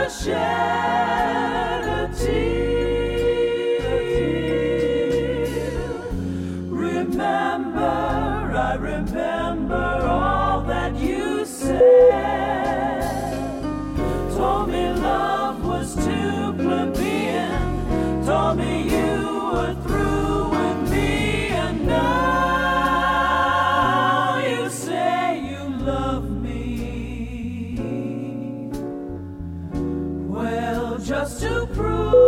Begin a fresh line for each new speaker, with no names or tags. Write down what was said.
shed a tear. Remember, I remember all that you said. Told me love was too plebeian. Told me you were through with me, and now you say you love me. Well, just to prove